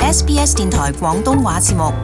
SBS 電台廣東話節目。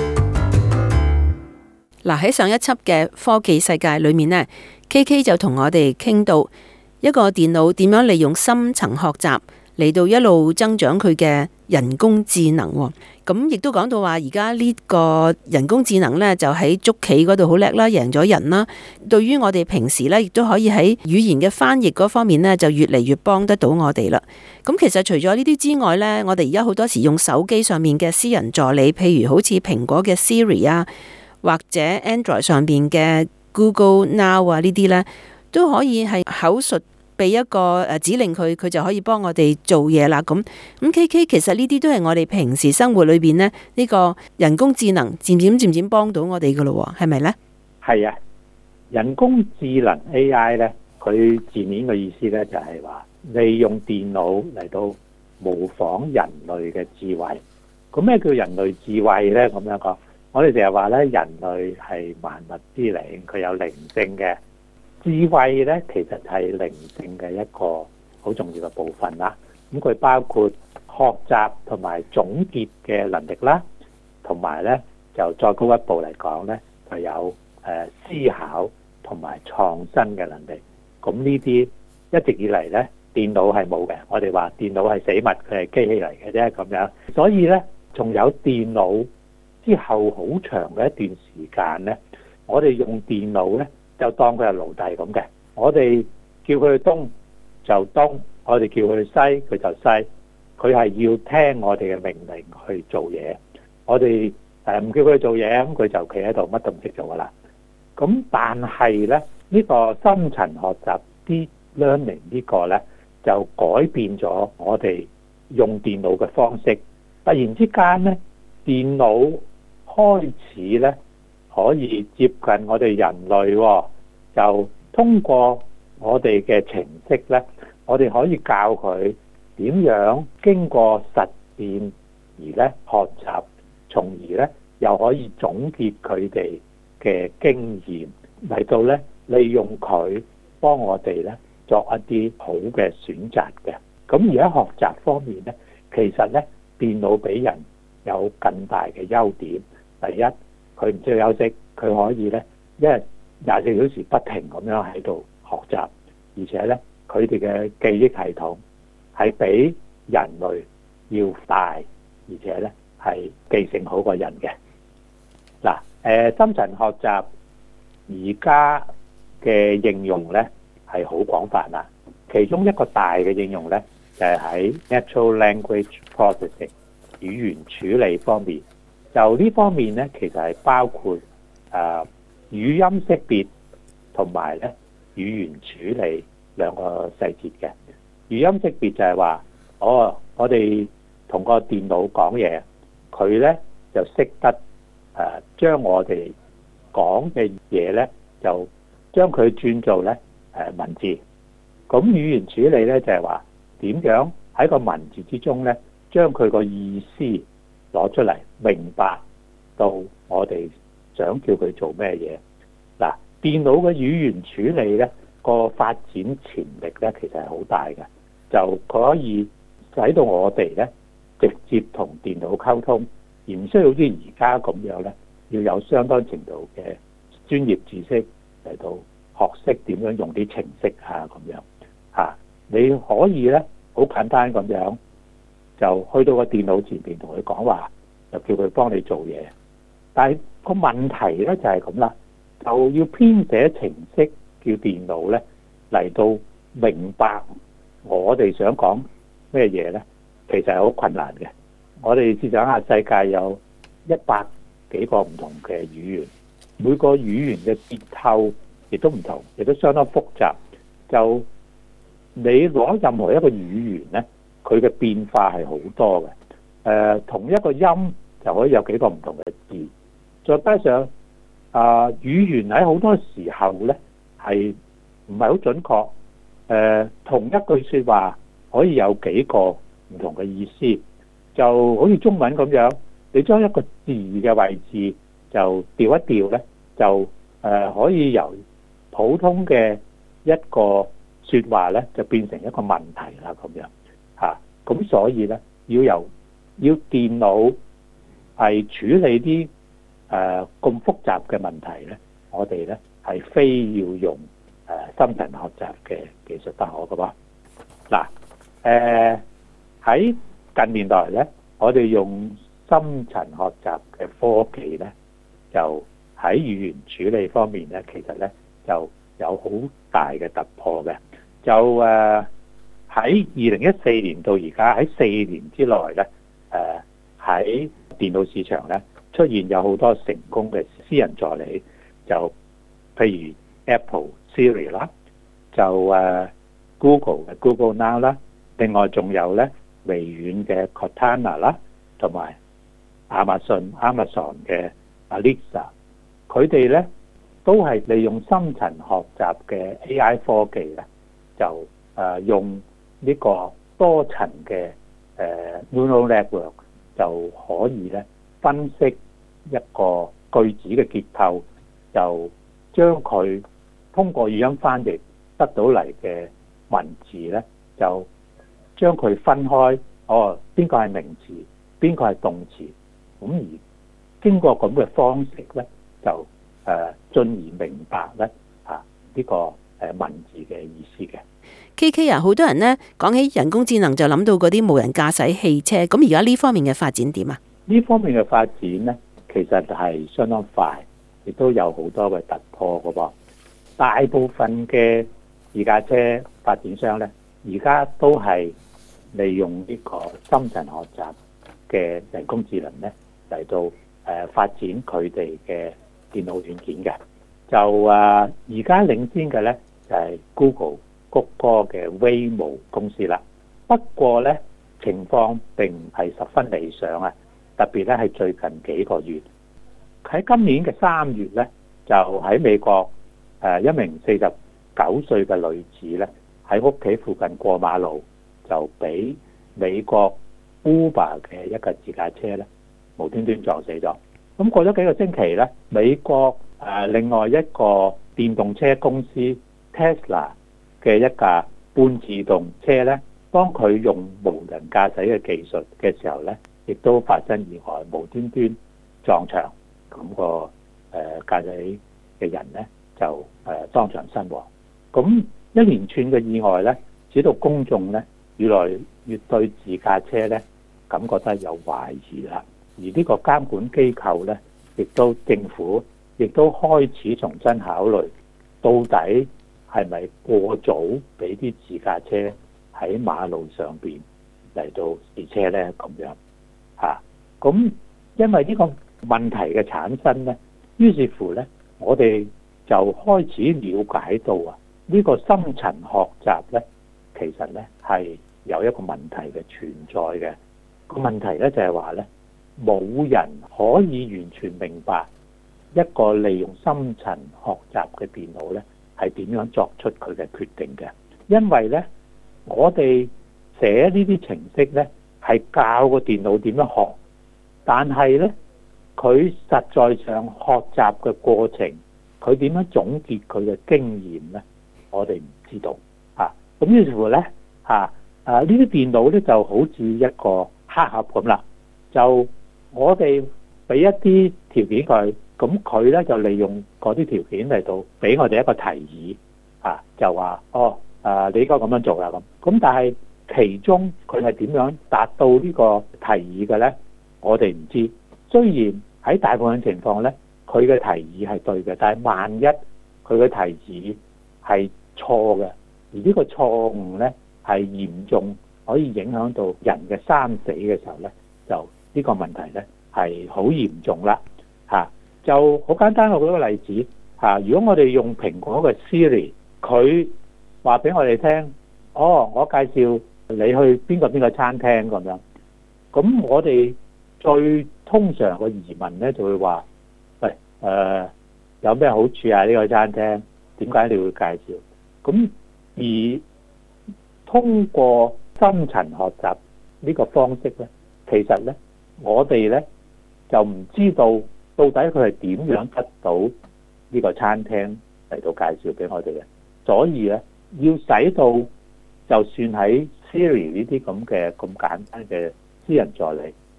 嗱，喺上一輯嘅科技世界裏面呢， KK 就同我哋傾到一個電腦點樣利用深層學習嚟到一路增長佢嘅人工智能喎。咁亦都講到話，而家呢個人工智能呢，就喺捉棋嗰度好叻啦，贏咗人啦。對於我哋平時呢，亦都可以喺語言嘅翻譯嗰方面呢，就越嚟越幫得到我哋啦。咁其實除咗呢啲之外呢，我哋而家好多時用手機上面嘅私人助理，譬如好似蘋果嘅 Siri 啊，或者 Android 上邊嘅 Google Now 啊，呢啲呢，都可以係口述俾一個指令佢，佢就可以幫我哋做嘢啦。咁 KK 其實呢啲都係我哋平時生活裏邊呢，呢個人工智能漸漸幫到我哋噶咯，係咪呢？ 係啊，人工智能 AI 呢，佢字面嘅意思呢，就係話利用電腦嚟到模仿人類嘅智慧。咁咩叫人類智慧呢？咁樣講，我哋成日話咧，人類係萬物之靈，佢有靈性嘅。智慧咧，其實係靈性嘅一個好重要嘅部分啦。咁佢包括學習同埋總結嘅能力啦，同埋咧就再高一步嚟講咧，就有思考同埋創新嘅能力。咁呢啲一直以嚟咧，電腦係冇嘅。我哋話電腦係死物，佢係機器嚟嘅啫咁樣。所以咧，仲有電腦之後好長嘅一段時間咧，我哋用電腦咧，就當佢係奴隸咁嘅，我哋叫佢去東就東，我哋叫佢去西佢就西，佢係要聽我哋嘅命令去做嘢。我哋唔叫佢去做嘢，咁佢就企喺度乜都唔識做噶啦。咁但係咧，呢個深層學習 Deep Learning 呢個咧，就改變咗我哋用電腦嘅方式。突然之間咧，電腦開始咧可以接近我哋人類喎。就通過我哋嘅程式咧，我哋可以教佢點樣經過實踐而咧學習，從而咧又可以總結佢哋嘅經驗嚟到咧利用佢幫我哋咧作一啲好嘅選擇嘅。咁而喺學習方面咧，其實咧電腦比人有更大嘅優點。第一，佢唔需要休息，佢可以咧一日24小時不停咁樣喺度學習，而且咧佢哋嘅記憶系統係比人類要大，而且咧係記性好過人嘅。嗱，深層學習而家嘅應用咧係好廣泛啦，其中一個大嘅應用咧就係喺 Natural Language Processing 語言處理方面。就呢方面咧，其實係包括語音識別同埋咧語言處理兩個細節嘅。語音識別就係話，我哋同個電腦講嘢，佢咧就識得將我哋講嘅嘢咧，就將佢轉做咧文字。咁語言處理咧就係話點樣喺個文字之中咧，將佢個意思攞出嚟，明白到我哋想叫佢做咩嘢。嗱，電腦嘅語言處理咧個發展潛力咧其實係好大嘅，就佢可以使到我哋咧直接同電腦溝通，而唔需要好似而家咁樣咧，要有相當程度嘅專業知識嚟到學識點樣用啲程式啊咁樣嚇。你可以咧好簡單咁樣就去到個電腦前邊同佢講話，就叫佢幫你做嘢。但係個問題咧就係咁啦，就要編寫程式叫電腦咧嚟到明白我哋想講咩嘢咧，其實係好困難嘅。我哋試想下，世界有100幾個唔同嘅語言，每個語言嘅結構亦都唔同，亦都相當複雜。就你攞任何一個語言咧，佢嘅變化係好多嘅。同一個音就可以有幾個唔同嘅字，再加上語言喺好多時候咧係唔係好準確。同一句說話可以有幾個唔同嘅意思，就好似中文咁樣，你將一個字嘅位置就調一調咧，就可以由普通嘅一個說話咧，就變成一個問題啦咁樣嚇。咁所以咧，要由要電腦係處理啲咁複雜嘅問題咧，我哋咧係非要用深層學習嘅技術不可噶噃。嗱，喺近年代咧，我哋用深層學習嘅科技咧，就喺語言處理方面咧，其實咧就有好大嘅突破嘅。就喺2014年到而家喺4年之內咧，喺電腦市場咧出現有好多成功嘅私人助理，就譬如 Apple Siri 啦，就Google 嘅 Google Now 啦，另外仲有咧微軟嘅 Cortana 啦，同埋Amazon 嘅 Alexa， 佢哋咧都係利用深層學習嘅 AI 科技咧，就用呢個多層嘅neural network 就可以咧分析一個句子嘅結構，就將佢通過語音翻譯得到嚟嘅文字咧，就將佢分開，邊個係名詞，邊個係動詞，咁而經過咁嘅方式咧，就進而明白咧呢個文字嘅意思嘅。 KK 啊，好多人呢講起人工智能就諗到嗰啲無人駕駛汽車，咁而家呢方面嘅發展點啊？ 呢方面嘅發展咧，其實係相當快，亦都有好多嘅突破噶噃。大部分嘅自駕車發展商咧，而家都係利用呢個深層學習嘅人工智能咧嚟到發展佢哋嘅電腦軟件嘅。就而家領先嘅咧就係 Google 谷歌嘅 Waymo 公司啦。不過咧情況並唔係十分理想啊，特別咧係最近幾個月，喺今年嘅3月咧，就喺美國一名49歲嘅女子咧喺屋企附近過馬路，就俾美國 Uber 嘅一個自駕車咧無端端撞死咗。咁過咗幾個星期咧，美國另外一個電動車公司 Tesla 嘅一架半自動車咧，當佢用無人駕駛嘅技術嘅時候咧，亦都發生意外，無端端撞牆，咁個駕駛嘅人咧就當場身亡。咁一連串嘅意外咧，使到公眾咧越來越對自駕車咧感覺得有懷疑啦。而呢個監管機構咧，政府亦都開始重新考慮，到底係咪過早俾啲自駕車喺馬路上邊嚟到試車咧？咁樣咁因為呢個問題嘅產生咧，於是乎咧，我哋就開始了解到呢個深層學習咧，其實咧係有一個問題嘅存在嘅。個問題咧就係話咧，冇人可以完全明白一個利用深層學習嘅電腦咧係點樣作出佢嘅決定嘅。因為咧，我哋寫呢啲程式咧係教個電腦點樣學，但係咧佢實在上學習嘅過程，佢點樣總結佢嘅經驗咧，我哋唔知道咁於是乎咧呢啲電腦咧就好似一個黑盒咁啦，就我哋俾一啲條件佢，咁佢咧就利用嗰啲條件嚟到俾我哋一個提議就話你應該咁樣做啦咁。但係其中佢係點樣達到呢個提議嘅咧？我哋唔知。雖然喺大部分情況咧，佢嘅提議係對嘅，但係萬一佢嘅提議係錯嘅，而呢個錯誤咧係嚴重可以影響到人嘅生死嘅時候咧，就呢個問題咧係好嚴重啦就好簡單，我舉個例子如果我哋用蘋果嘅 Siri， 佢話俾我哋聽，我介紹你去邊個餐廳咁樣，咁我哋最通常嘅疑問咧就會話，喂有咩好處呢個餐廳？點解你會介紹？咁而通過深層學習呢個方式咧，其實咧我哋咧就唔知道到底佢係點樣得到呢個餐廳嚟到介紹俾我哋嘅。所以咧要使到就算喺 Siri 呢啲咁簡單嘅私人助理，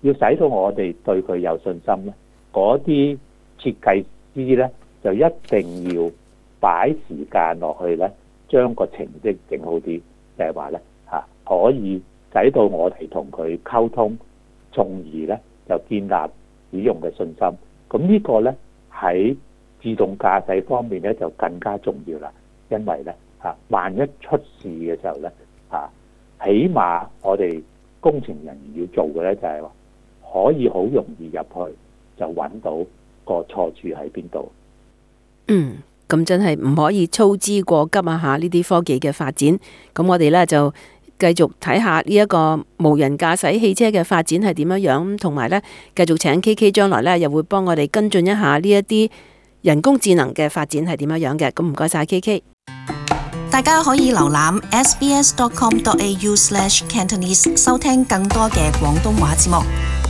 要使到我哋對佢有信心咧，嗰啲設計師咧就一定要擺時間落去咧，將個程式整好啲，就係話咧可以使到我哋同佢溝通，從而咧就建立使用嘅信心。咁呢個咧喺自動駕駛方面咧就更加重要啦，因為咧萬一出事嘅時候咧起碼我哋工程人員要做嘅咧就係話可以好容易入去就揾到個錯處喺邊度。 咁真係唔可以操之過急啊！呢啲科技嘅發展，咁我哋咧就繼續睇下呢一個無人駕駛汽車嘅發展係點樣樣，同埋咧繼續請 KK 將來咧又會幫我哋跟進一下呢一啲人工智能嘅發展係點樣樣嘅。咁唔該晒 KK。 大家可以瀏覽 sbs.com.au/cantonese 收聽更多嘅廣東話節目。